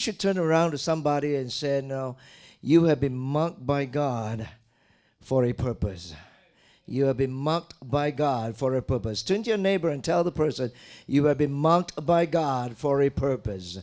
should turn around to somebody and say, no, you have been marked by God for a purpose. You have been marked by God for a purpose. Turn to your neighbor and tell the person, you have been marked by God for a purpose.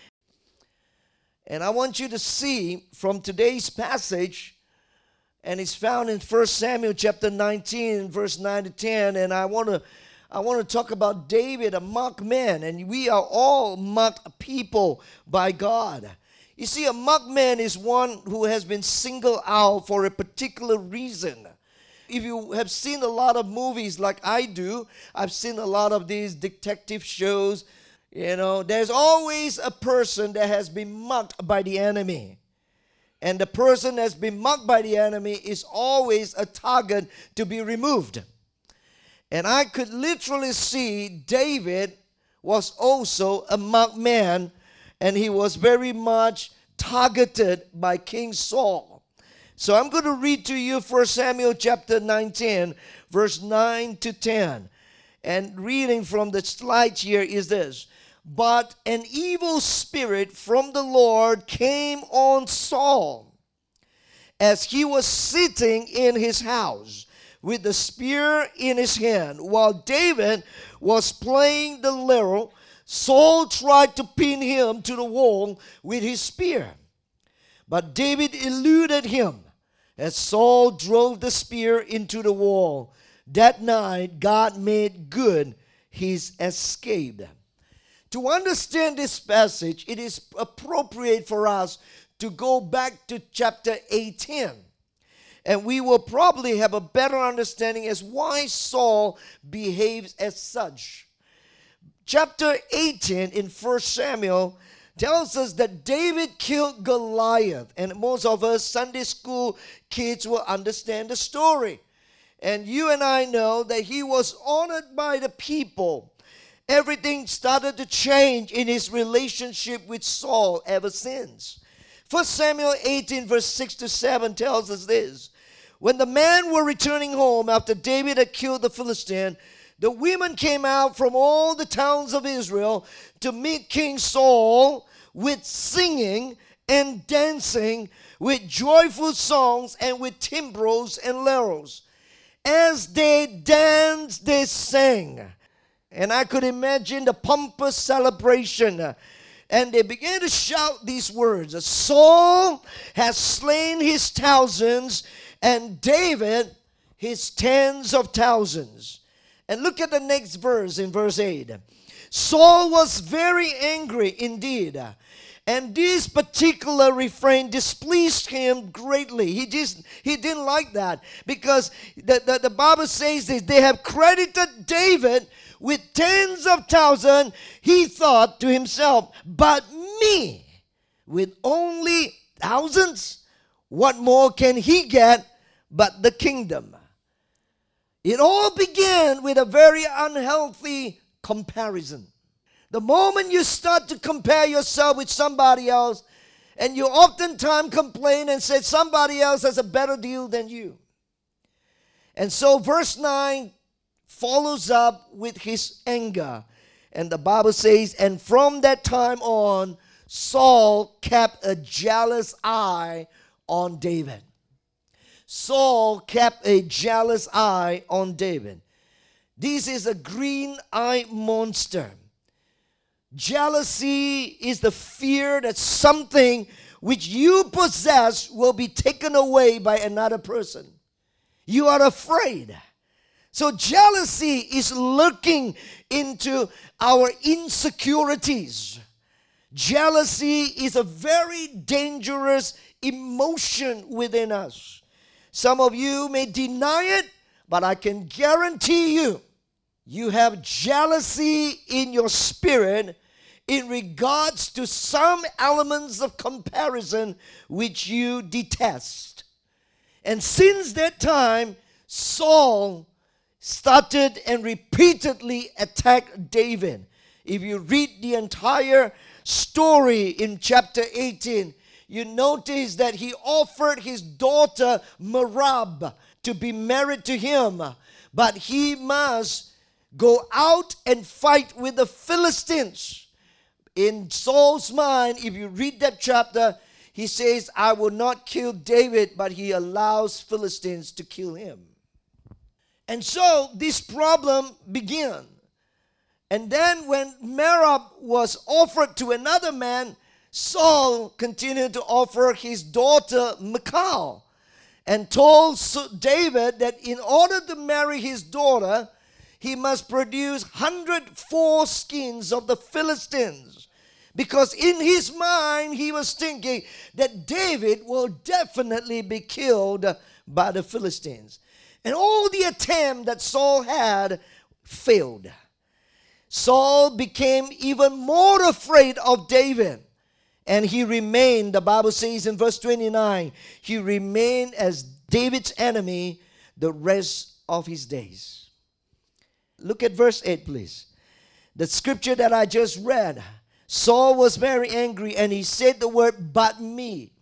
And I want you to see from today's passage, and it's found in 1 Samuel chapter 19, verse 9 to 10, and I want to talk about David, a marked man, and we are all marked people by God. You see, a marked man is one who has been singled out for a particular reason. If you have seen a lot of movies like I do, I've seen a lot of these detective shows, there's always a person that has been marked by the enemy. And the person that's been marked by the enemy is always a target to be removed. And I could literally see David was also a marked man, and he was very much targeted by King Saul. So I'm going to read to you 1 Samuel chapter 19, verse 9 to 10. And reading from the slides here is this. But an evil spirit from the Lord came on Saul as he was sitting in his house with the spear in his hand. While David was playing the lyre, Saul tried to pin him to the wall with his spear. But David eluded him as Saul drove the spear into the wall. That night, God made good his escape. To understand this passage, it is appropriate for us to go back to chapter 18. And we will probably have a better understanding as why Saul behaves as such. Chapter 18 in 1 Samuel tells us that David killed Goliath. And most of us Sunday school kids will understand the story. And you and I know that he was honored by the people. Everything started to change in his relationship with Saul ever since. 1 Samuel 18 verse 6 to 7 tells us this. When the men were returning home after David had killed the Philistine, the women came out from all the towns of Israel to meet King Saul with singing and dancing, with joyful songs and with timbrels and lyres. As they danced, they sang. And I could imagine the pompous celebration. And they began to shout these words. Saul has slain his thousands, and David his tens of thousands. And look at the next verse in verse 8. Saul was very angry indeed. And this particular refrain displeased him greatly. He didn't like that, because the Bible says this, they have credited David with tens of thousands. He thought to himself, but me, with only thousands, what more can he get but the kingdom? It all began with a very unhealthy comparison. The moment you start to compare yourself with somebody else, and you oftentimes complain and say somebody else has a better deal than you. And so verse 9 follows up with his anger. And the Bible says, and from that time on, Saul kept a jealous eye on David. Saul kept a jealous eye on David. This is a green-eyed monster. Jealousy is the fear that something which you possess will be taken away by another person. You are afraid. So jealousy is looking into our insecurities. Jealousy is a very dangerous emotion within us. Some of you may deny it, but I can guarantee you, you have jealousy in your spirit in regards to some elements of comparison which you detest. And since that time, Saul started and repeatedly attacked David. If you read the entire story in chapter 18, you notice that he offered his daughter Merab to be married to him, but he must go out and fight with the Philistines. In Saul's mind, if you read that chapter, he says, I will not kill David, but he allows Philistines to kill him. And so this problem began. And then when Merab was offered to another man, Saul continued to offer his daughter Michal, and told David that in order to marry his daughter, he must produce 100 foreskins of the Philistines. Because in his mind, he was thinking that David will definitely be killed by the Philistines. And all the attempt that Saul had failed. Saul became even more afraid of David. And he remained, the Bible says in verse 29, he remained as David's enemy the rest of his days. Look at verse 8, please. The scripture that I just read. Saul was very angry and he said the word, but me.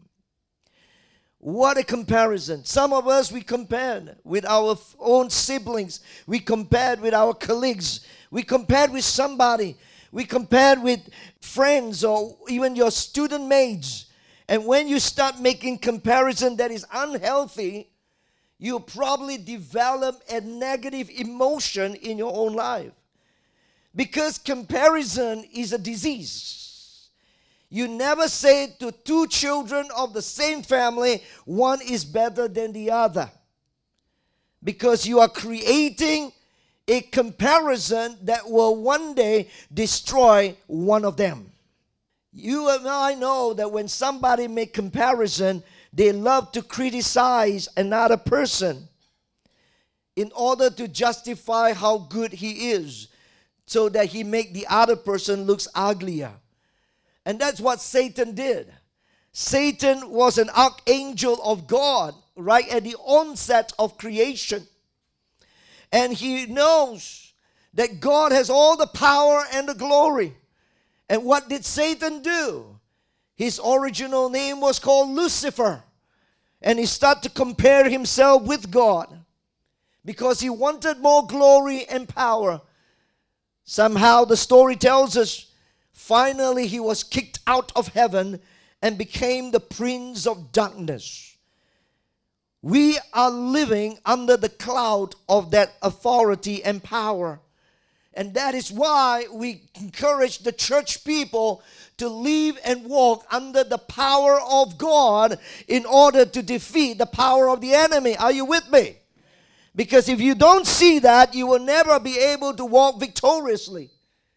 What a comparison. Some of us, we compared with our own siblings. We compared with our colleagues. We compared with somebody. We compared with friends or even your student mates. And when you start making comparison that is unhealthy, you probably develop a negative emotion in your own life. Because comparison is a disease. You never say to two children of the same family, one is better than the other. Because you are creating a comparison that will one day destroy one of them. You and I know that when somebody make comparison, they love to criticize another person in order to justify how good he is, so that he make the other person looks uglier. And that's what Satan did. Satan was an archangel of God right at the onset of creation. And he knows that God has all the power and the glory. And what did Satan do? His original name was called Lucifer. And he started to compare himself with God because he wanted more glory and power. Somehow the story tells us, finally he was kicked out of heaven and became the prince of darkness. We are living under the cloud of that authority and power. And that is why we encourage the church people to live and walk under the power of God in order to defeat the power of the enemy. Are you with me? Because if you don't see that, you will never be able to walk victoriously.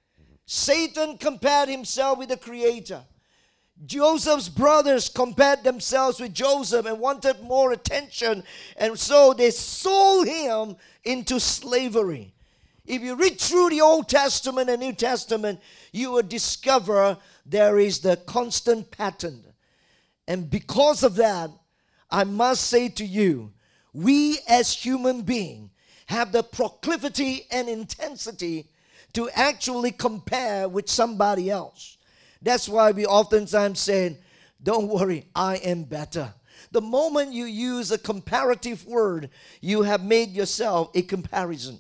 Satan compared himself with the Creator. Joseph's brothers compared themselves with Joseph and wanted more attention, and so they sold him into slavery. If you read through the Old Testament and New Testament, you will discover there is the constant pattern. And because of that, I must say to you, we as human beings have the proclivity and intensity to actually compare with somebody else. That's why we oftentimes say, don't worry, I am better. The moment you use a comparative word, you have made yourself a comparison.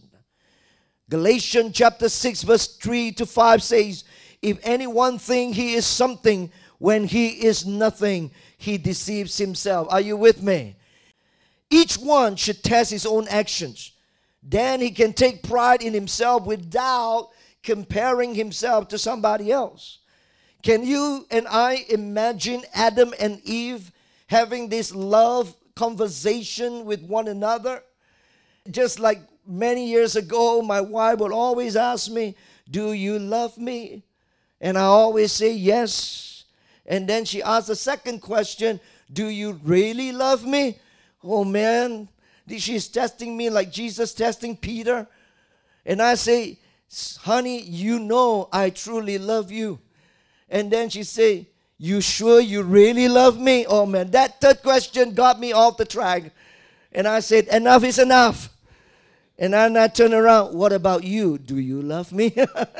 Galatians chapter 6 verse 3 to 5 says, if anyone thinks he is something when he is nothing, he deceives himself. Are you with me? Each one should test his own actions. Then he can take pride in himself without comparing himself to somebody else. Can you and I imagine Adam and Eve having this love conversation with one another? Just like many years ago, my wife would always ask me, do you love me? And I always say yes. And then she asked the second question, do you really love me? Oh man, she's testing me like Jesus testing Peter. And I say, honey, you know I truly love you. And then she say, you sure you really love me? Oh man, that third question got me off the track. And I said, enough is enough. And then I turn around, what about you? Do you love me?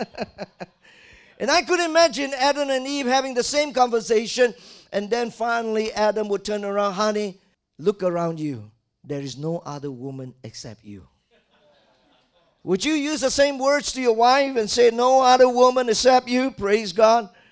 And I could imagine Adam and Eve having the same conversation. And then finally Adam would turn around, honey, look around you. There is no other woman except you. Would you use the same words to your wife and say, no other woman except you? Praise God.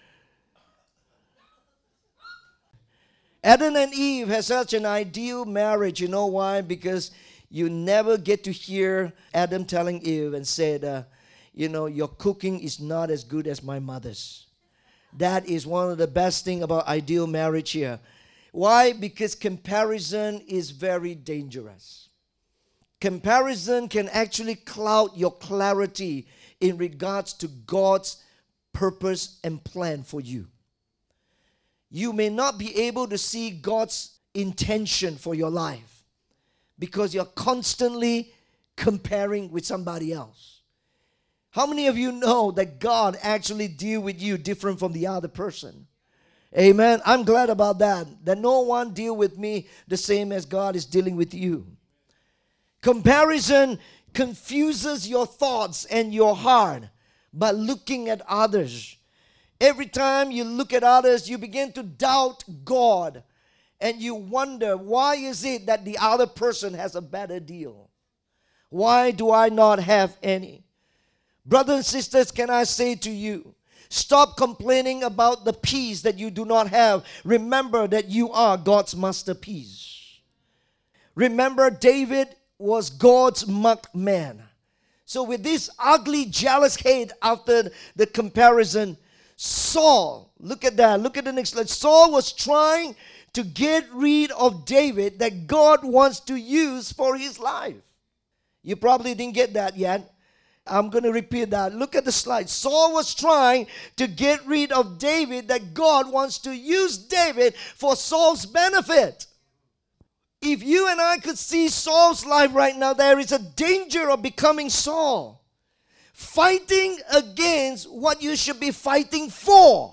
Adam and Eve had such an ideal marriage. You know why? Because you never get to hear Adam telling Eve and said, your cooking is not as good as my mother's. That is one of the best things about ideal marriage here. Why? Because comparison is very dangerous. Comparison can actually cloud your clarity in regards to God's purpose and plan for you. You may not be able to see God's intention for your life because you're constantly comparing with somebody else. How many of you know that God actually deals with you different from the other person? Amen. I'm glad about that no one deal with me the same as God is dealing with you. Comparison confuses your thoughts and your heart by looking at others. Every time you look at others, you begin to doubt God. And you wonder, why is it that the other person has a better deal? Why do I not have any? Brothers and sisters, can I say to you, stop complaining about the peace that you do not have. Remember that you are God's masterpiece. Remember, David was God's marked man. So with this ugly, jealous hate after the comparison, Saul, look at that. Look at the next slide. Saul was trying to get rid of David that God wants to use for his life. You probably didn't get that yet. I'm going to repeat that. Look at the slide. Saul was trying to get rid of David that God wants to use David for Saul's benefit. If you and I could see Saul's life right now, there is a danger of becoming Saul. Fighting against what you should be fighting for.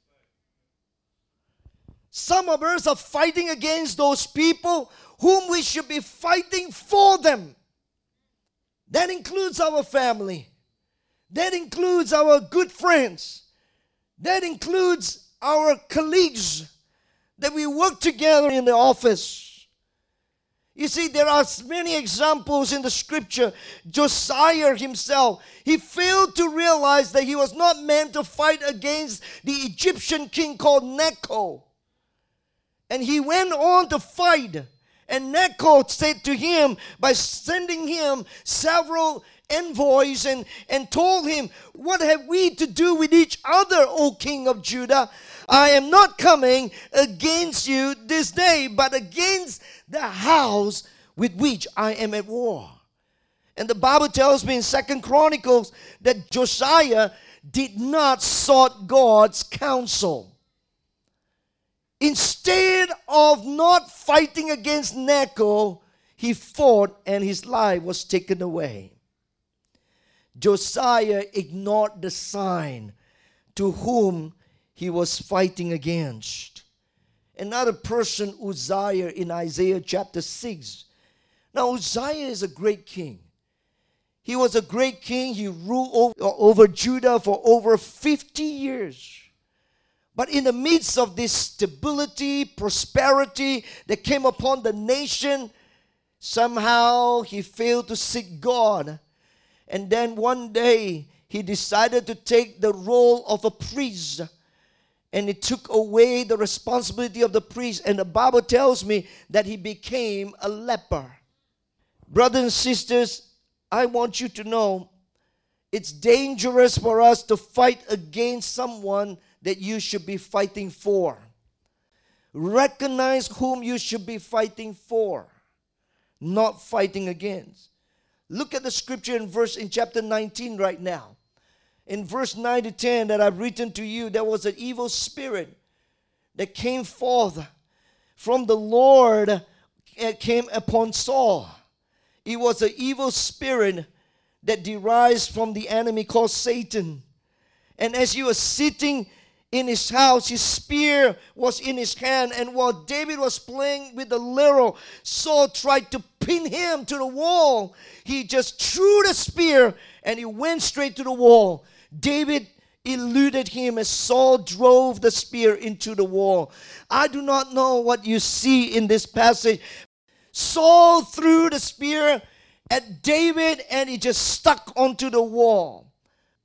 Some of us are fighting against those people whom we should be fighting for them. That includes our family. That includes our good friends. That includes our colleagues that we work together in the office. You see, there are many examples in the scripture. Josiah himself, he failed to realize that he was not meant to fight against the Egyptian king called Necho. And he went on to fight. And Necho said to him, by sending him several envoys and told him, what have we to do with each other, O king of Judah? I am not coming against you this day, but against the house with which I am at war. And the Bible tells me in 2 Chronicles that Josiah did not sought God's counsel. Instead of not fighting against Necho, he fought and his life was taken away. Josiah ignored the sign to whom he was fighting against. Another person, Uzziah, in Isaiah chapter 6. Now, Uzziah is a great king. He was a great king. He ruled over Judah for over 50 years. But in the midst of this stability, prosperity that came upon the nation, somehow he failed to seek God. And then one day, he decided to take the role of a priest. And it took away the responsibility of the priest. And the Bible tells me that he became a leper. Brothers and sisters, I want you to know it's dangerous for us to fight against someone that you should be fighting for. Recognize whom you should be fighting for, not fighting against. Look at the scripture in chapter 19 right now. In verse 9 to 10 that I've written to you, there was an evil spirit that came forth from the Lord and came upon Saul. It was an evil spirit that derives from the enemy called Satan. And as he was sitting in his house, his spear was in his hand, and while David was playing with the lyre, Saul tried to pin him to the wall. He just threw the spear and he went straight to the wall. David eluded him as Saul drove the spear into the wall. I do not know what you see in this passage. Saul threw the spear at David and he just stuck onto the wall.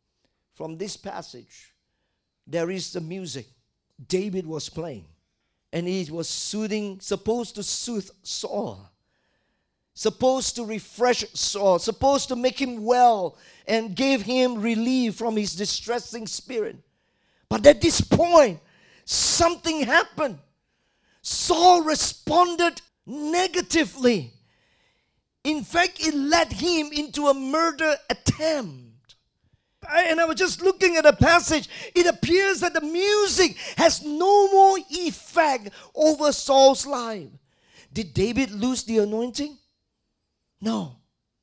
From this passage, there is the music David was playing. And he was supposed to soothe Saul, supposed to refresh Saul, supposed to make him well and give him relief from his distressing spirit. But at this point, something happened. Saul responded negatively. In fact, it led him into a murder attempt. And I was just looking at the passage. It appears that the music has no more effect over Saul's life. Did David lose the anointing? No.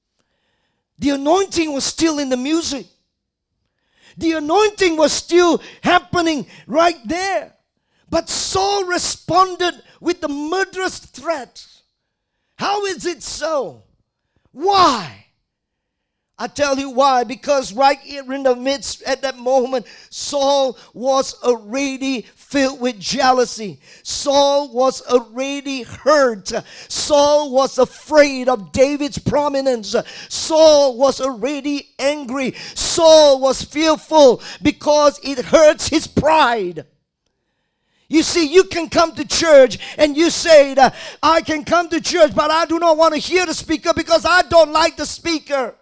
The anointing was still in the music. The anointing was still happening right there. But Saul responded with the murderous threat. How is it so? Why? I tell you why. Because right here in the midst at that moment, Saul was already filled with jealousy. Saul was already hurt. Saul was afraid of David's prominence. Saul was already angry. Saul was fearful because it hurts his pride. You see, you can come to church and you say that I can come to church, but I do not want to hear the speaker because I don't like the speaker.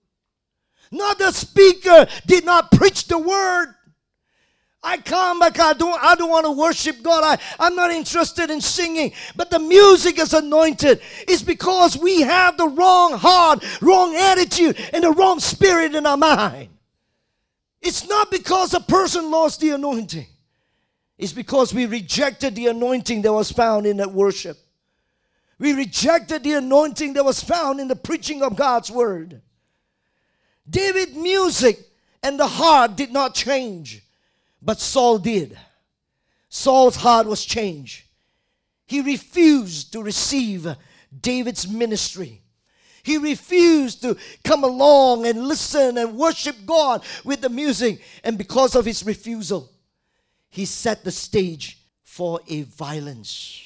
Not the speaker did not preach the word. I come back, I don't want to worship God. I'm not interested in singing. But the music is anointed. It's because we have the wrong heart, wrong attitude, and the wrong spirit in our mind. It's not because a person lost the anointing. It's because we rejected the anointing that was found in that worship. We rejected the anointing that was found in the preaching of God's word. David's music and the heart did not change, but Saul did. Saul's heart was changed. He refused to receive David's ministry. He refused to come along and listen and worship God with the music. And because of his refusal, he set the stage for a violence.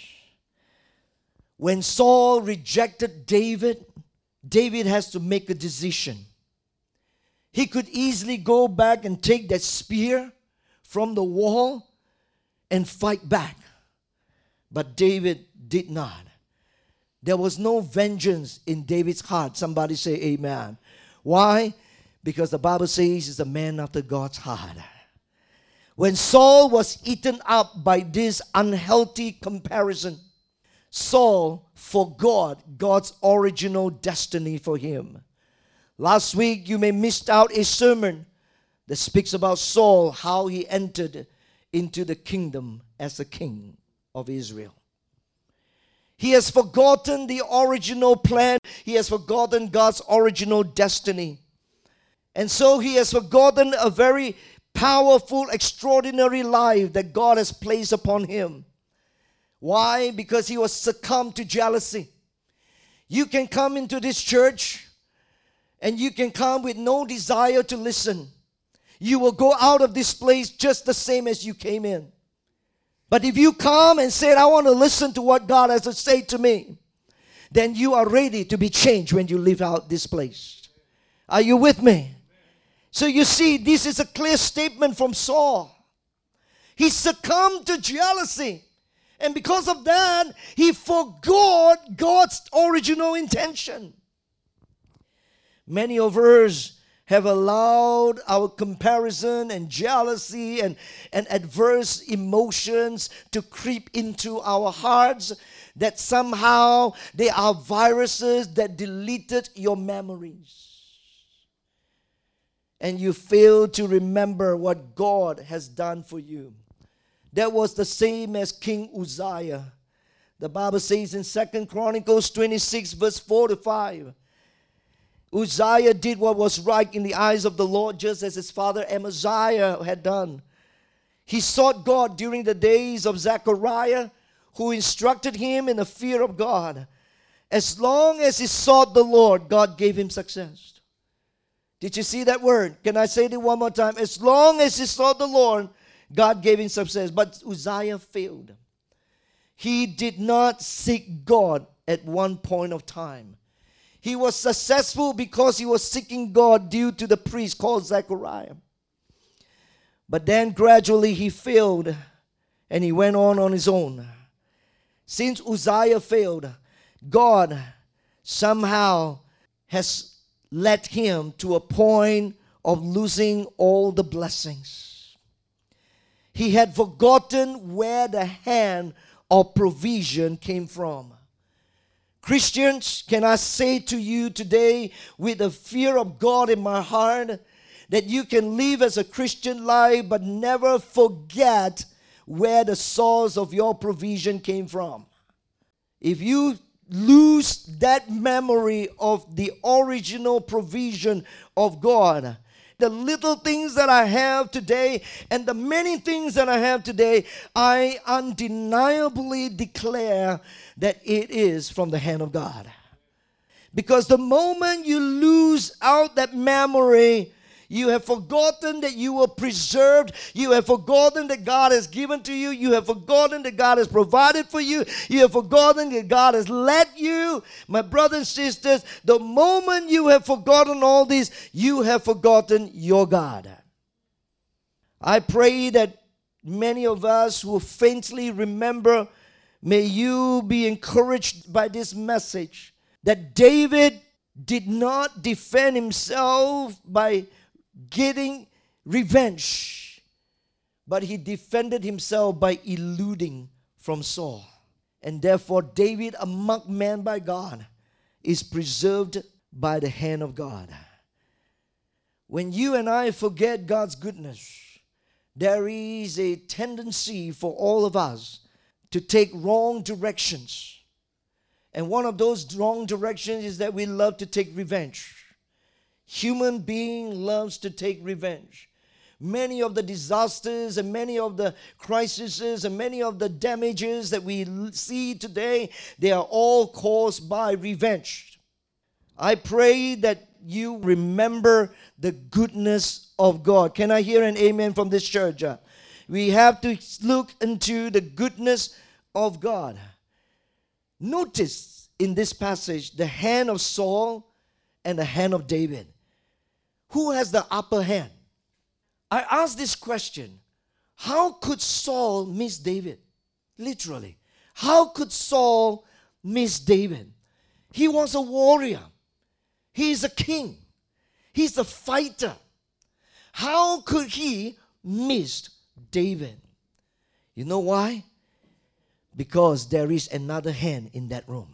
When Saul rejected David, David has to make a decision. He could easily go back and take that spear from the wall and fight back. But David did not. There was no vengeance in David's heart. Somebody say amen. Why? Because the Bible says he's a man after God's heart. When Saul was eaten up by this unhealthy comparison, Saul forgot God's original destiny for him. Last week, you may missed out a sermon that speaks about Saul, how he entered into the kingdom as a king of Israel. He has forgotten the original plan. He has forgotten God's original destiny. And so he has forgotten a very powerful, extraordinary life that God has placed upon him. Why? Because he was succumbed to jealousy. You can come into this church and you can come with no desire to listen. You will go out of this place just the same as you came in. But if you come and say, I want to listen to what God has to say to me, then you are ready to be changed when you leave out this place. Are you with me? So you see, this is a clear statement from Saul. He succumbed to jealousy. And because of that, he forgot God's original intention. Many of us have allowed our comparison and jealousy and adverse emotions to creep into our hearts, that somehow they are viruses that deleted your memories. And you fail to remember what God has done for you. That was the same as King Uzziah. The Bible says in 2 Chronicles 26 verse 4 to 5, Uzziah did what was right in the eyes of the Lord, just as his father Amaziah had done. He sought God during the days of Zechariah, who instructed him in the fear of God. As long as he sought the Lord, God gave him success. Did you see that word? Can I say it one more time? As long as he sought the Lord, God gave him success. But Uzziah failed. He did not seek God at one point of time. He was successful because he was seeking God due to the priest called Zechariah. But then gradually he failed and he went on his own. Since Uzziah failed, God somehow has led him to a point of losing all the blessings. He had forgotten where the hand of provision came from. Christians, can I say to you today, with the fear of God in my heart, that you can live as a Christian life but never forget where the source of your provision came from. If you lose that memory of the original provision of God, the little things that I have today and the many things that I have today, I undeniably declare that it is from the hand of God. Because the moment you lose out that memory, you have forgotten that you were preserved. You have forgotten that God has given to you. You have forgotten that God has provided for you. You have forgotten that God has led you. My brothers and sisters, the moment you have forgotten all this, you have forgotten your God. I pray that many of us who faintly remember, may you be encouraged by this message that David did not defend himself by getting revenge, but he defended himself by eluding from Saul. And therefore, David, a marked man by God, is preserved by the hand of God. When you and I forget God's goodness, there is a tendency for all of us to take wrong directions. And one of those wrong directions is that we love to take revenge. Human being loves to take revenge. Many of the disasters and many of the crises and many of the damages that we see today, they are all caused by revenge. I pray that you remember the goodness of God. Can I hear an amen from this church? We have to look into the goodness of God. Notice in this passage the hand of Saul and the hand of David. Who has the upper hand? I ask this question. How could Saul miss David? Literally. How could Saul miss David? He was a warrior. He is a king. He's a fighter. How could he miss David? You know why? Because there is another hand in that room.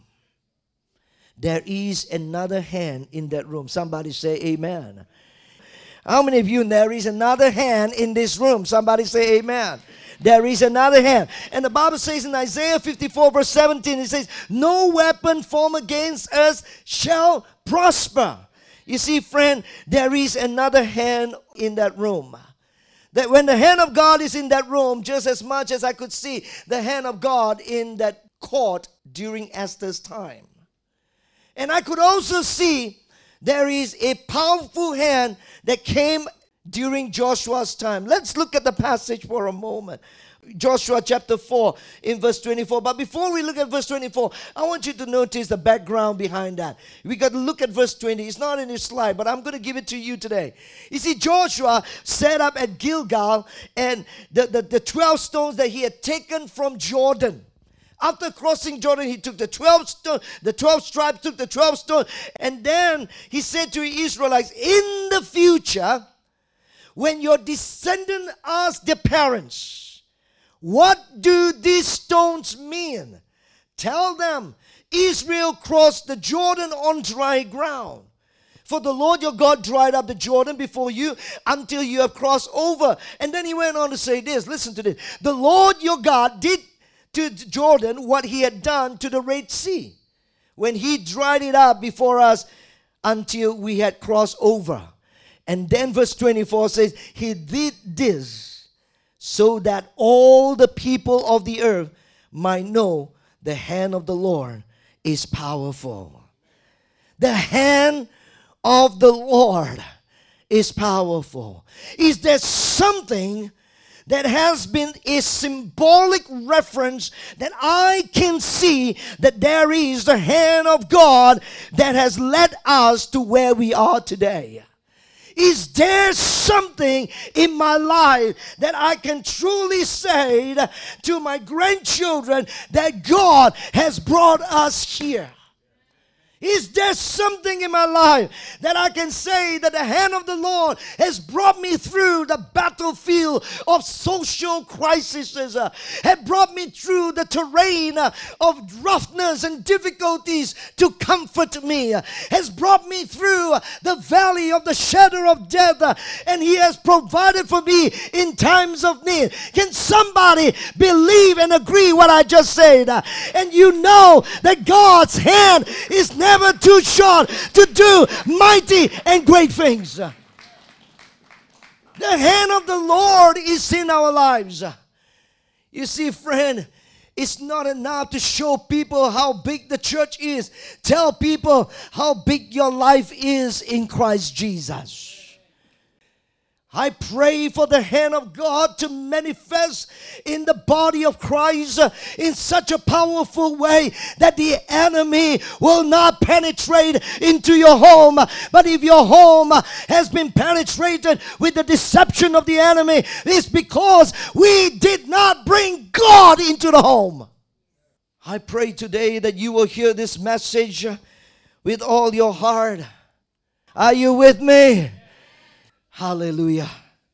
There is another hand in that room. Somebody say amen. How many of you, there is another hand in this room? Somebody say amen. There is another hand. And the Bible says in Isaiah 54 verse 17, it says, no weapon formed against us shall prosper. You see, friend, there is another hand in that room. That when the hand of God is in that room, just as much as I could see the hand of God in that court during Esther's time. And I could also see there is a powerful hand that came during Joshua's time. Let's look at the passage for a moment. Joshua chapter 4 in verse 24. But before we look at verse 24, I want you to notice the background behind that. We got to look at verse 20. It's not in your slide, but I'm going to give it to you today. You see, Joshua set up at Gilgal, and the 12 stones that he had taken from Jordan. After crossing Jordan, he took the 12 stones, the 12 tribes took the 12 stones, and then he said to the Israelites, in the future, when your descendants ask their parents, what do these stones mean? Tell them, Israel crossed the Jordan on dry ground. For the Lord your God dried up the Jordan before you until you have crossed over. And then he went on to say this, listen to this. The Lord your God did to Jordan what he had done to the Red Sea, when he dried it up before us until we had crossed over. And then verse 24 says, he did this so that all the people of the earth might know the hand of the Lord is powerful. The hand of the Lord is powerful. Is there something that has been a symbolic reference that I can see that there is the hand of God that has led us to where we are today? Is there something in my life that I can truly say to my grandchildren that God has brought us here? Is there something in my life that I can say that the hand of the Lord has brought me through the battlefield of social crises, has brought me through the terrain of roughness and difficulties to comfort me, has brought me through the valley of the shadow of death, and He has provided for me in times of need? Can somebody believe and agree what I just said? And you know that God's hand is never too short to do mighty and great things. The hand of the Lord is in our lives. You see, friend, it's not enough to show people how big the church is. Tell people how big your life is in Christ Jesus. I pray for the hand of God to manifest in the body of Christ in such a powerful way that the enemy will not penetrate into your home. But if your home has been penetrated with the deception of the enemy, it's because we did not bring God into the home. I pray today that you will hear this message with all your heart. Are you with me? Hallelujah.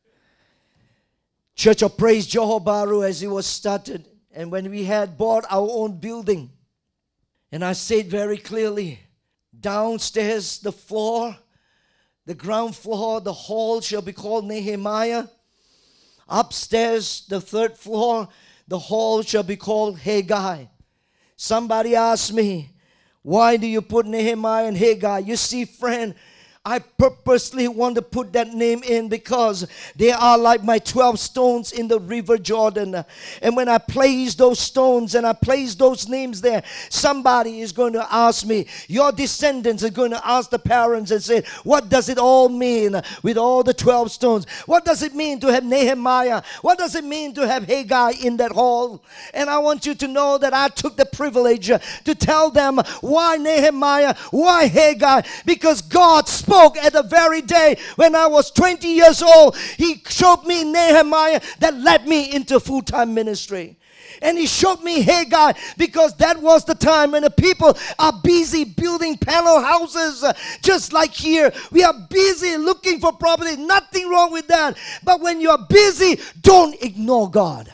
Church of Praise Johor Bahru, as it was started, and when we had bought our own building, and I said very clearly, downstairs the floor, the ground floor, the hall shall be called Nehemiah. Upstairs, the third floor, the hall shall be called Haggai. Somebody asked me, why do you put Nehemiah and Haggai? You see, friend, I purposely want to put that name in because they are like my 12 stones in the river Jordan. And when I place those stones and I place those names there, somebody is going to ask me, your descendants are going to ask the parents and say, what does it all mean with all the 12 stones? What does it mean to have Nehemiah? What does it mean to have Haggai in that hall? And I want you to know that I took the privilege to tell them why Nehemiah, why Haggai, because God spoke at the very day when I was 20 years old. He showed me Nehemiah that led me into full-time ministry. And He showed me Haggai because that was the time when the people are busy building panel houses. Just like here, we are busy looking for property. Nothing wrong with that. But when you're busy, don't ignore God.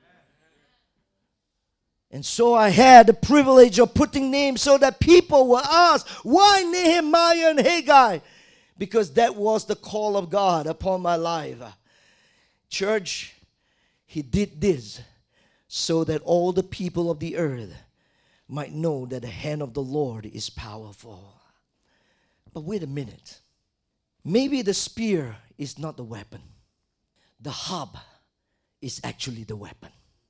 And so I had the privilege of putting names so that people will ask, why Nehemiah and Haggai? Because that was the call of God upon my life. Church, He did this so that all the people of the earth might know that the hand of the Lord is powerful. But wait a minute. Maybe the spear is not the weapon. The hub is actually the weapon.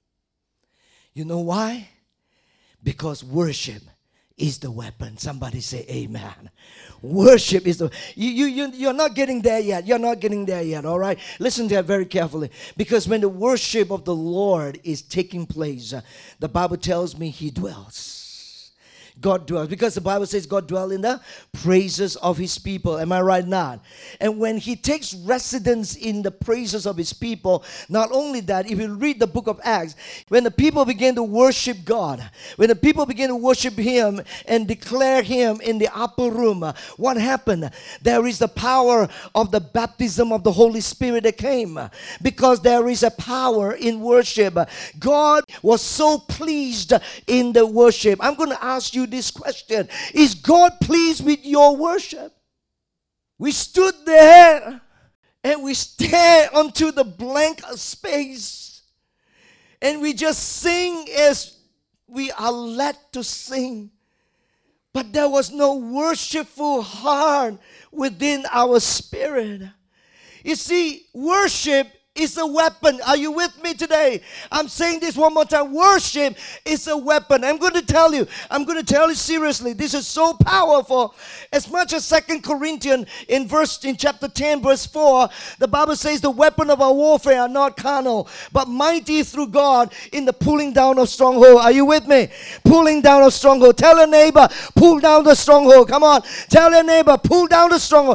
You know why? Because worship is the weapon. Somebody say amen. Worship is the... You're not getting there yet. You're not getting there yet, all right? Listen to that very carefully. Because when the worship of the Lord is taking place, the Bible tells me He dwells. God dwells. Because the Bible says God dwells in the praises of His people. Am I right now? And when He takes residence in the praises of His people, not only that, if you read the book of Acts, when the people began to worship God, when the people began to worship Him and declare Him in the upper room, what happened? There is the power of the baptism of the Holy Spirit that came. Because there is a power in worship. God was so pleased in the worship. I'm going to ask you this question. Is God pleased with your worship? We stood there and we stared onto the blank space and we just sing as we are led to sing. But there was no worshipful heart within our spirit. You see, worship is a weapon. Are you with me today? I'm saying this one more time. Worship is a weapon. I'm going to tell you seriously. This is so powerful. As much as 2 Corinthians in chapter 10 verse 4, the Bible says the weapon of our warfare are not carnal, but mighty through God in the pulling down of stronghold. Are you with me? Pulling down of stronghold. Tell your neighbor, pull down the stronghold. Come on. Tell your neighbor, pull down the stronghold.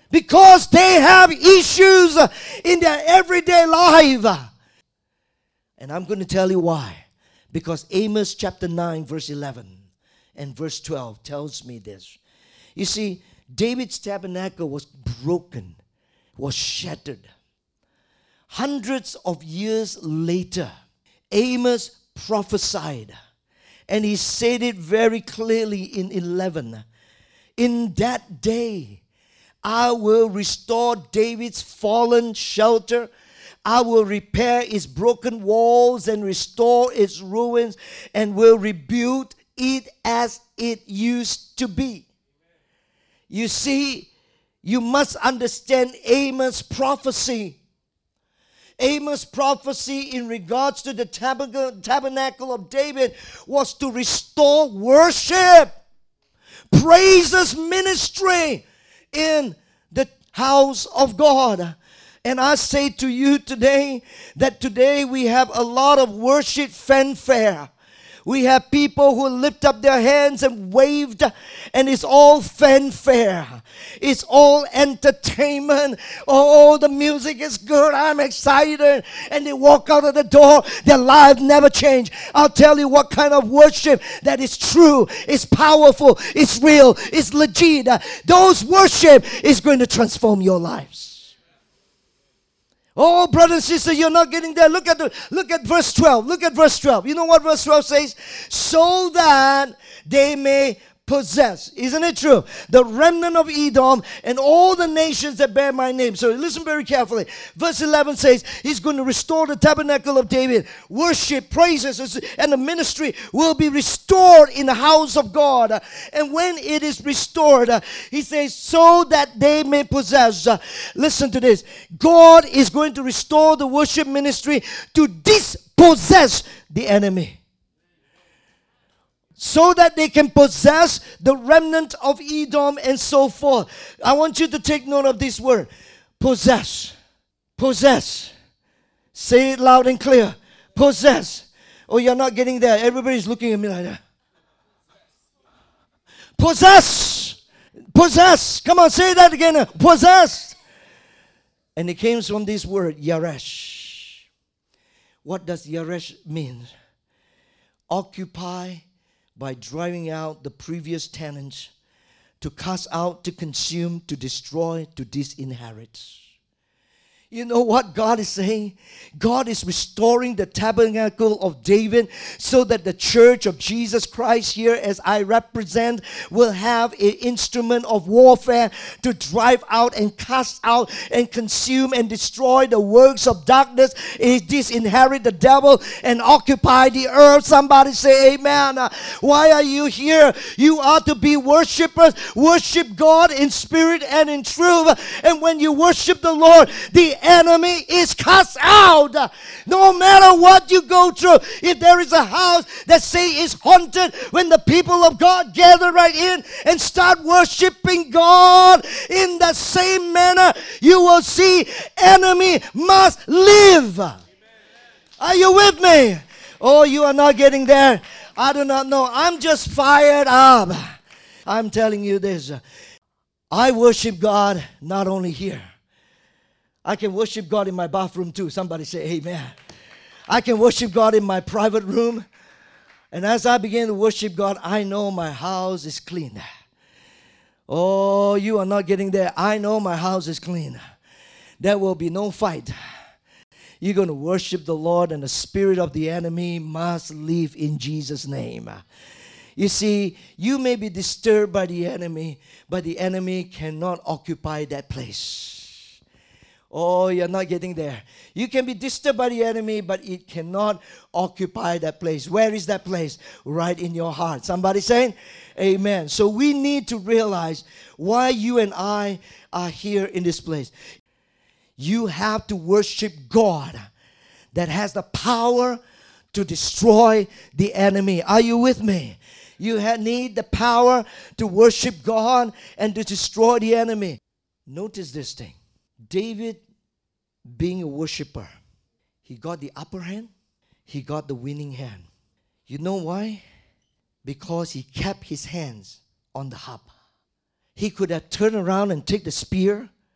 because they have issues in their everyday life. And I'm going to tell you why. Because Amos chapter 9 verse 11 and verse 12 tells me this. You see, David's tabernacle was broken, was shattered. Hundreds of years later, Amos prophesied, and he said it very clearly in 11. In that day, I will restore David's fallen shelter. I will repair its broken walls and restore its ruins, and will rebuild it as it used to be. You see, you must understand Amos' prophecy. Amos' prophecy in regards to the tabernacle of David was to restore worship, praises, ministry in the house of God. And I say to you today that today we have a lot of worship fanfare. We have people who lift up their hands and waved, and it's all fanfare. It's all entertainment. Oh, the music is good. I'm excited. And they walk out of the door. Their lives never change. I'll tell you what kind of worship that is true, is powerful, is real, is legit. Those worship is going to transform your lives. Oh, brother and sister, you're not getting there. Look at verse 12. Look at verse 12. You know what verse 12 says? So that they may possess. Isn't it true? The remnant of Edom and all the nations that bear my name. So listen very carefully. Verse 11 says, he's going to restore the tabernacle of David. Worship, praises, and the ministry will be restored in the house of God. And when it is restored, he says, so that they may possess. Listen to this. God is going to restore the worship ministry to dispossess the enemy, so that they can possess the remnant of Edom and so forth. I want you to take note of this word. Possess. Possess. Say it loud and clear. Possess. Oh, you're not getting there. Everybody's looking at me like that. Possess. Possess. Come on, say that again. Possess. And it came from this word, yaresh. What does yaresh mean? Occupy by driving out the previous tenants, to cast out, to consume, to destroy, to disinherit. You know what God is saying? God is restoring the tabernacle of David so that the church of Jesus Christ here, as I represent, will have an instrument of warfare to drive out and cast out and consume and destroy the works of darkness, disinherit the devil and occupy the earth. Somebody say amen. Why are you here? You are to be worshipers. Worship God in spirit and in truth. And when you worship the Lord, the enemy is cast out. No matter what you go through, if there is a house that say is haunted, when the people of God gather right in and start worshiping God in the same manner, you will see enemy must live. Amen. Are you with me? Oh, you are not getting there. I do not know. I'm just fired up. I'm telling you this. I worship God not only here. I can worship God in my bathroom too. Somebody say amen. I can worship God in my private room. And as I begin to worship God, I know my house is clean. Oh, you are not getting there. I know my house is clean. There will be no fight. You're going to worship the Lord, and the spirit of the enemy must leave in Jesus' name. You see, you may be disturbed by the enemy, but the enemy cannot occupy that place. Oh, you're not getting there. You can be disturbed by the enemy, but it cannot occupy that place. Where is that place? Right in your heart. Somebody saying amen. So we need to realize why you and I are here in this place. You have to worship God that has the power to destroy the enemy. Are you with me? You need the power to worship God and to destroy the enemy. Notice this thing. David, being a worshiper, he got the upper hand. He got the winning hand. You know why? Because he kept his hands on the harp. He could have turned around and take the spear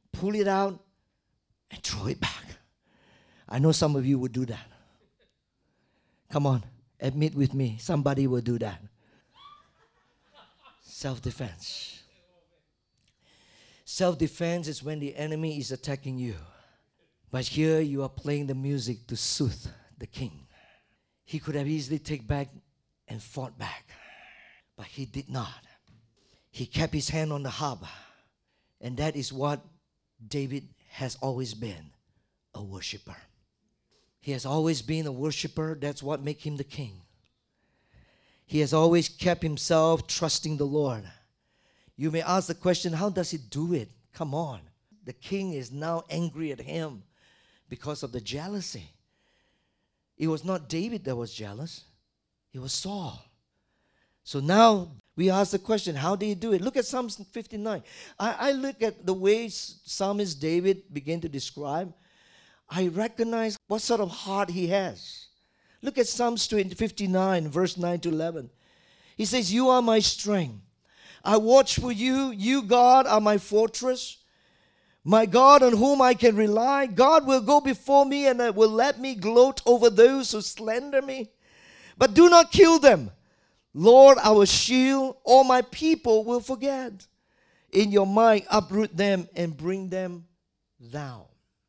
pull it out, and throw it back. I know some of you would do that. Come on, admit with me, somebody will do that. Self-defense. Self-defense is when the enemy is attacking you. But here you are playing the music to soothe the king. He could have easily taken back and fought back. But he did not. He kept his hand on the harp. And that is what David has always been, a worshiper. He has always been a worshiper. That's what makes him the king. He has always kept himself trusting the Lord. You may ask the question, how does he do it? Come on. The king is now angry at him because of the jealousy. It was not David that was jealous. It was Saul. So now we ask the question, how did he do it? Look at Psalm 59. I look at the way Psalmist David began to describe. I recognize what sort of heart he has. Look at Psalms 59, verse 9 to 11. He says, you are my strength. I watch for you. You, God, are my fortress. My God on whom I can rely. God will go before me and will let me gloat over those who slander me. But do not kill them. Lord, our shield, all my people will forget. In your mind, uproot them and bring them down.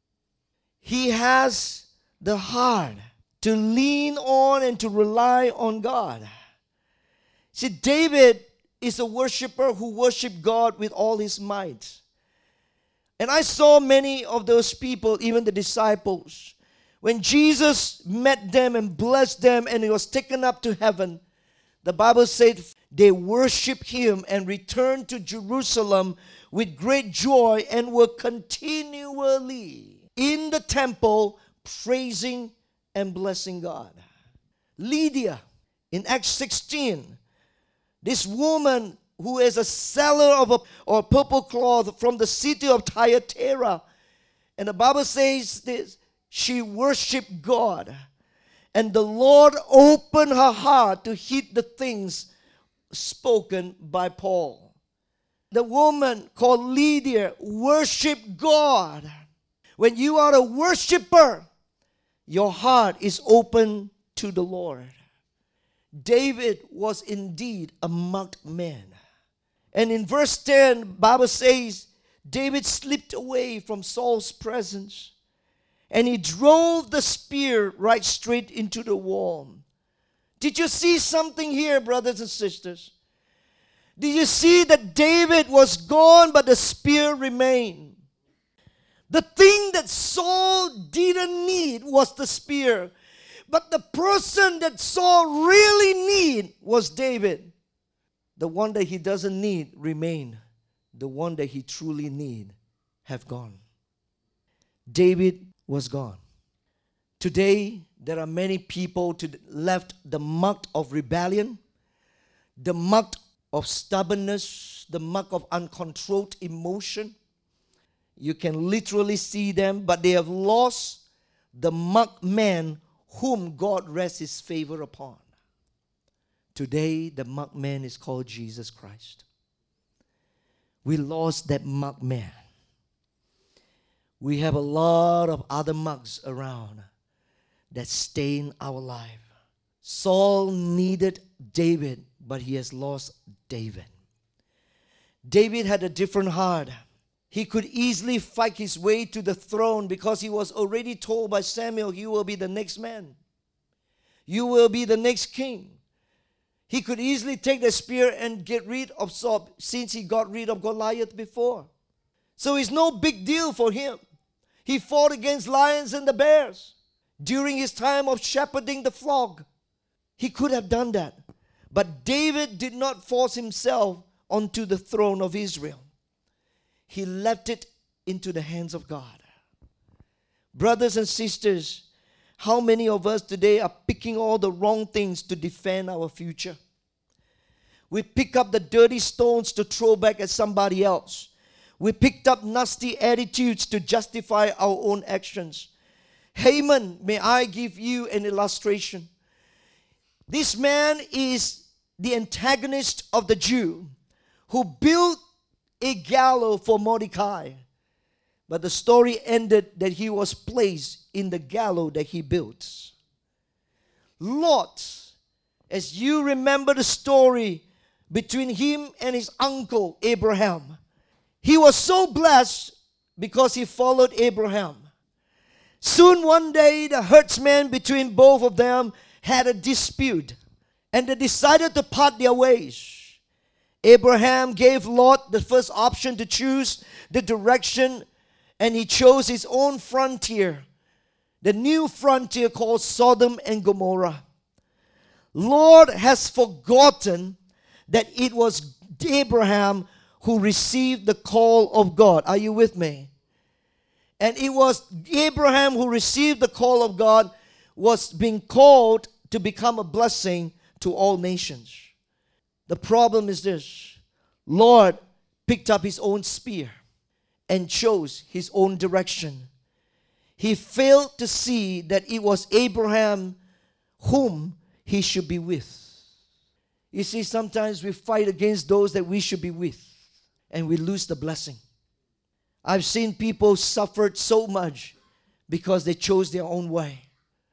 He has the heart to lean on and to rely on God. See, David is a worshiper who worshiped God with all his might. And I saw many of those people, even the disciples, when Jesus met them and blessed them and he was taken up to heaven, the Bible said they worshiped him and returned to Jerusalem with great joy and were continually in the temple praising and blessing God. Lydia, in Acts 16, this woman who is a seller of purple cloth from the city of Thyatira, and the Bible says this, she worshiped God. And the Lord opened her heart to heed the things spoken by Paul. The woman called Lydia worshiped God. When you are a worshiper, your heart is open to the Lord. David was indeed a marked man. And in verse 10, the Bible says, David slipped away from Saul's presence. And he drove the spear right straight into the wall. Did you see something here, brothers and sisters? Did you see that David was gone, but the spear remained? The thing that Saul didn't need was the spear. But the person that Saul really needed was David. The one that he doesn't need remained. The one that he truly need have gone. David was gone. Today, there are many people left the mark of rebellion, the mark of stubbornness, the mark of uncontrolled emotion. You can literally see them, but they have lost the marked man whom God rests his favor upon. Today, the marked man is called Jesus Christ. We lost that marked man. We have a lot of other marks around that stain our life. Saul needed David, but he has lost David. David had a different heart. He could easily fight his way to the throne because he was already told by Samuel, you will be the next man. You will be the next king. He could easily take the spear and get rid of Saul since he got rid of Goliath before. So it's no big deal for him. He fought against lions and the bears during his time of shepherding the flock. He could have done that. But David did not force himself onto the throne of Israel. He left it into the hands of God. Brothers and sisters, how many of us today are picking all the wrong things to defend our future? We pick up the dirty stones to throw back at somebody else. We picked up nasty attitudes to justify our own actions. Haman, may I give you an illustration? This man is the antagonist of the Jew who built a gallows for Mordecai. But the story ended that he was placed in the gallows that he built. Lot, as you remember the story between him and his uncle Abraham, he was so blessed because he followed Abraham. Soon one day, the herdsmen between both of them had a dispute, and they decided to part their ways. Abraham gave Lot the first option to choose the direction, and he chose his own frontier, the new frontier called Sodom and Gomorrah. Lord has forgotten that it was Abraham who received the call of God. Are you with me? And it was Abraham who received the call of God, was being called to become a blessing to all nations. The problem is this: Lord picked up his own spear and chose his own direction. He failed to see that it was Abraham whom he should be with. You see, sometimes we fight against those that we should be with, and we lose the blessing. I've seen people suffered so much because they chose their own way.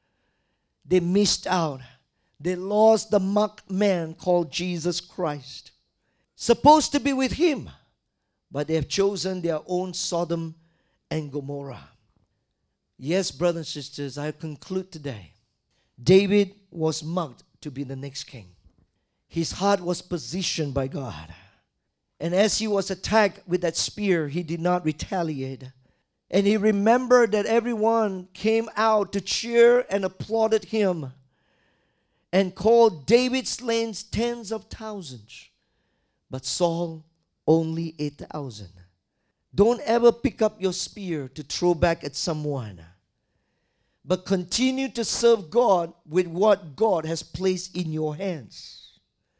They missed out. They lost the marked man called Jesus Christ. Supposed to be with him, but they have chosen their own Sodom and Gomorrah. Yes, brothers and sisters, I conclude today. David was marked to be the next king. His heart was positioned by God. And as he was attacked with that spear, he did not retaliate. And he remembered that everyone came out to cheer and applauded him and called David slain tens of thousands, but Saul only 8,000. Don't ever pick up your spear to throw back at someone, but continue to serve God with what God has placed in your hands.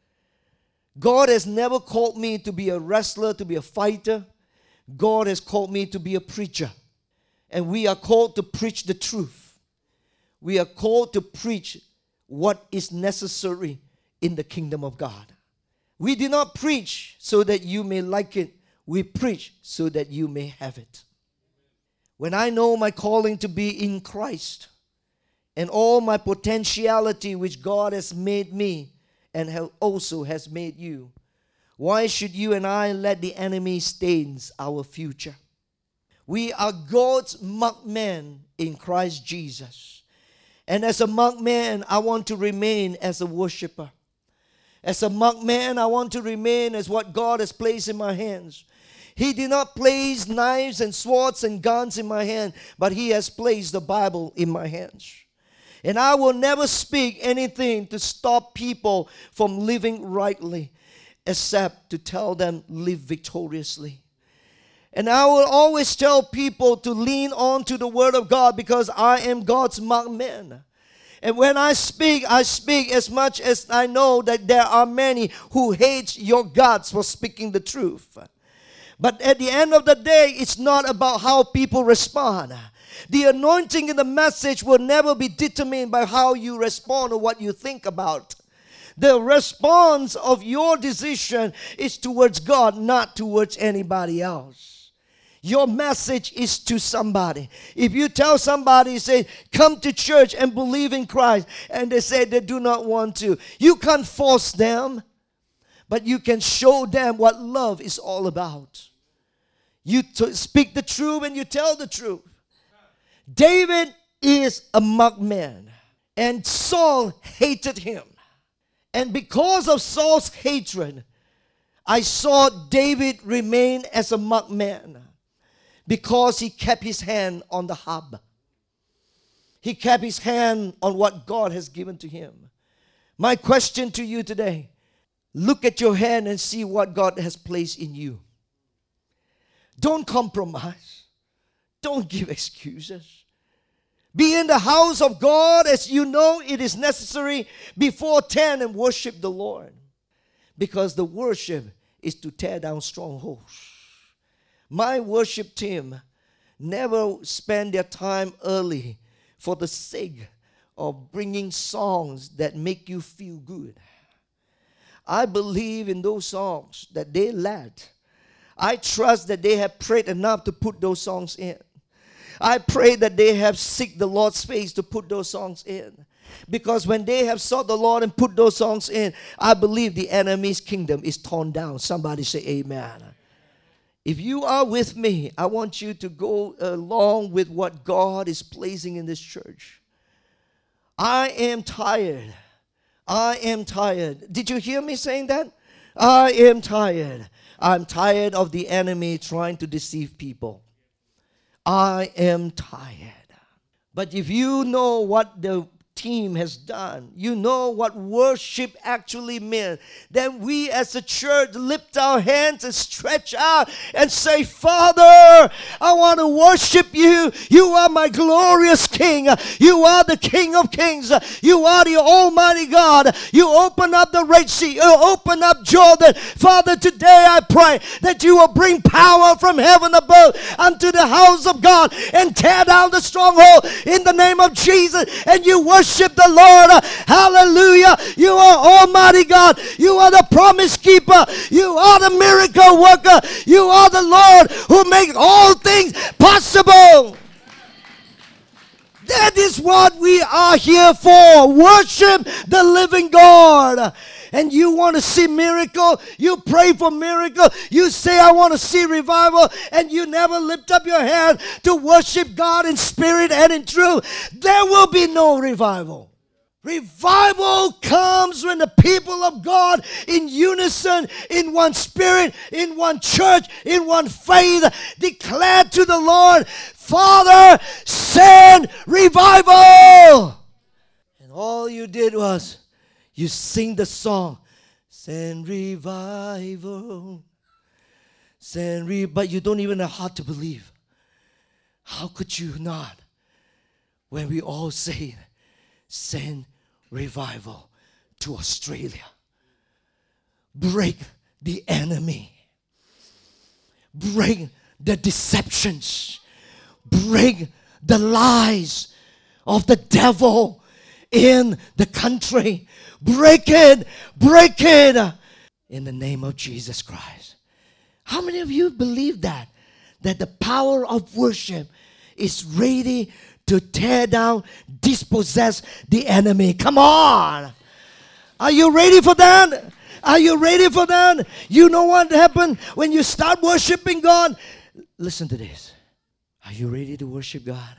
God has never called me to be a wrestler, to be a fighter. God has called me to be a preacher. And we are called to preach the truth. We are called to preach what is necessary in the kingdom of God. We do not preach so that you may like it. We preach so that you may have it. When I know my calling to be in Christ and all my potentiality which God has made me and also has made you, why should you and I let the enemy stains our future? We are God's marked man in Christ Jesus. And as a marked man, I want to remain as a worshiper. As a marked man, I want to remain as what God has placed in my hands. He did not place knives and swords and guns in my hand, but He has placed the Bible in my hands. And I will never speak anything to stop people from living rightly, except to tell them, live victoriously. And I will always tell people to lean on to the Word of God, because I am God's marked man. And when I speak as much as I know that there are many who hate your guts for speaking the truth. But at the end of the day, it's not about how people respond. The anointing in the message will never be determined by how you respond or what you think about. The response of your decision is towards God, not towards anybody else. Your message is to somebody. If you tell somebody, say, come to church and believe in Christ, and they say they do not want to, you can't force them, but you can show them what love is all about. You speak the truth and you tell the truth. David is a marked man, and Saul hated him. And because of Saul's hatred, I saw David remain as a marked man, because he kept his hand on the hub. He kept his hand on what God has given to him. My question to you today, look at your hand and see what God has placed in you. Don't compromise. Don't give excuses. Be in the house of God as you know it is necessary before 10 and worship the Lord. Because the worship is to tear down strongholds. My worship team never spend their time early for the sake of bringing songs that make you feel good. I believe in those songs that they led. I trust that they have prayed enough to put those songs in. I pray that they have seek the Lord's face to put those songs in. Because when they have sought the Lord and put those songs in, I believe the enemy's kingdom is torn down. Somebody say amen. If you are with me, I want you to go along with what God is placing in this church. I am tired. I am tired. Did you hear me saying that? I am tired. I'm tired of the enemy trying to deceive people. I am tired. But if you know what the team has done, you know what worship actually meant, then we as a church lift our hands and stretch out and say, Father, I want to worship you. You are my glorious King. You are the King of Kings. You are the Almighty God. You open up the Red Sea. You open up Jordan. Father, today I pray that you will bring power from heaven above unto the house of God and tear down the stronghold in the name of Jesus. And you worship the Lord. Hallelujah. You are Almighty God. You are the promise keeper. You are the miracle worker. You are the Lord who makes all things possible. That is what we are here for. Worship the living God. And you want to see miracle, you pray for miracle, you say I want to see revival, and you never lift up your hand to worship God in spirit and in truth, there will be no revival. Revival comes when the people of God in unison, in one spirit, in one church, in one faith, declare to the Lord, Father, send revival. And all you did was you sing the song, send revival, but you don't even have heart to believe. How could you not? When we all say, send revival to Australia. Break the enemy. Break the deceptions. Break the lies of the devil in the country. Break it, break it in the name of Jesus Christ. How many of you believe that? That the power of worship is ready to tear down, dispossess the enemy. Come on. Are you ready for that? Are you ready for that? You know what happened when you start worshiping God? Listen to this. Are you ready to worship God?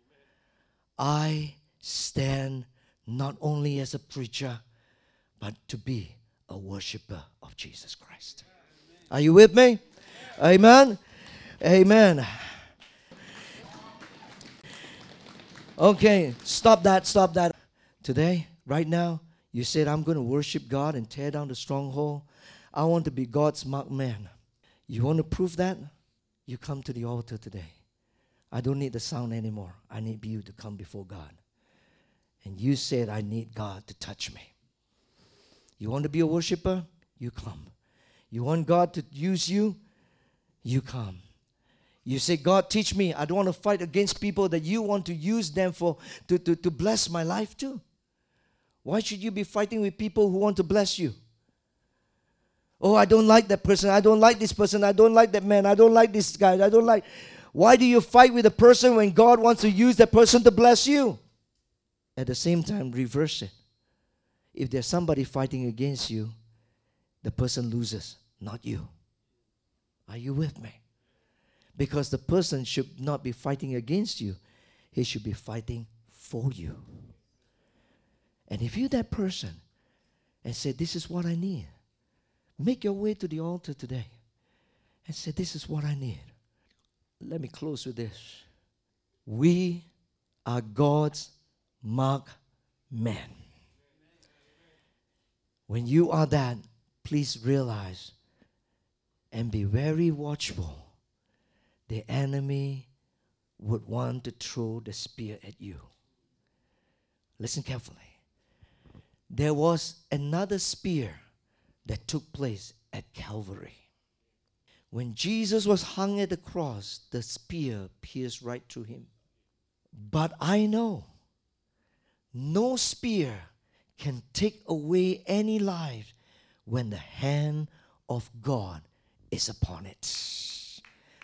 I stand not only as a preacher, but to be a worshiper of Jesus Christ. Are you with me? Amen. Amen. Okay, stop that. Today, right now, you said, I'm going to worship God and tear down the stronghold. I want to be God's marked man. You want to prove that? You come to the altar today. I don't need the sound anymore. I need you to come before God. And you said, I need God to touch me. You want to be a worshiper? You come. You want God to use you? You come. You say, God, teach me. I don't want to fight against people that you want to use them to bless my life too. Why should you be fighting with people who want to bless you? Oh, I don't like that person. I don't like this person. I don't like that man. I don't like this guy. I don't like... Why do you fight with a person when God wants to use that person to bless you? At the same time, reverse it. If there's somebody fighting against you, the person loses, not you. Are you with me? Because the person should not be fighting against you. He should be fighting for you. And if you're that person and say, this is what I need, make your way to the altar today and say, this is what I need. Let me close with this. We are God's marked men. When you are that, please realize and be very watchful. The enemy would want to throw the spear at you. Listen carefully. There was another spear that took place at Calvary. When Jesus was hung at the cross, the spear pierced right through him. But I know no spear can take away any life when the hand of God is upon it.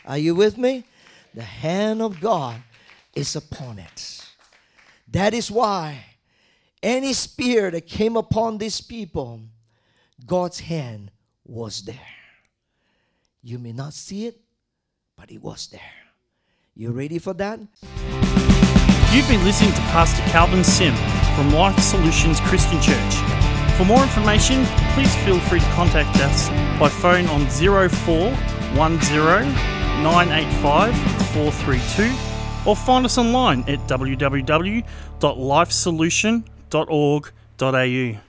Are you with me? The hand of God is upon it. That is why any spear that came upon these people, God's hand was there. You may not see it, but it was there. You ready for that? You've been listening to Pastor Calvin Sim from Life Solutions Christian Church. For more information, please feel free to contact us by phone on 0410 985 432 or find us online at www.lifesolution.org.au.